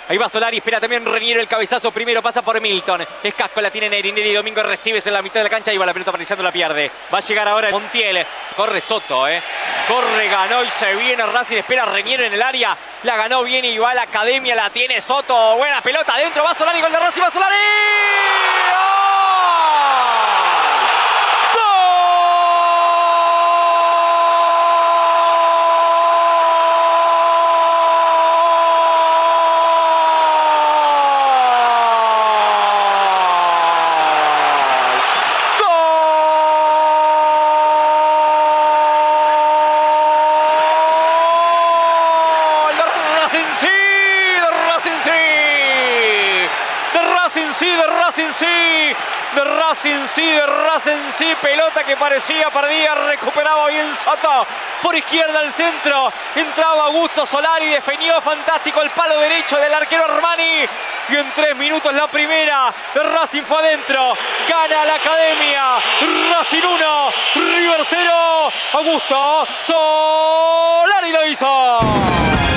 Ahí va Solari, espera también Reñero el cabezazo. Primero pasa por Milton. Es Casco, la tiene Neri. Neri Domingo recibes en la mitad de la cancha. Y va la pelota apareciendo, la pierde. Va a llegar ahora Montiel. Corre Soto, Corre, ganó y se viene Racing. Espera Reñero en el área. La ganó bien y va a la academia. La tiene Soto. Buena pelota adentro. Va Solari, gol de Racing. Va Solari. De Racing sí, pelota que parecía perdida, recuperaba bien Soto, por izquierda al centro, entraba Augusto Solari, definió fantástico el palo derecho del arquero Armani, y en 3 minutos la primera de Racing fue adentro, gana la academia, Racing 1, River 0, Augusto Solari lo hizo.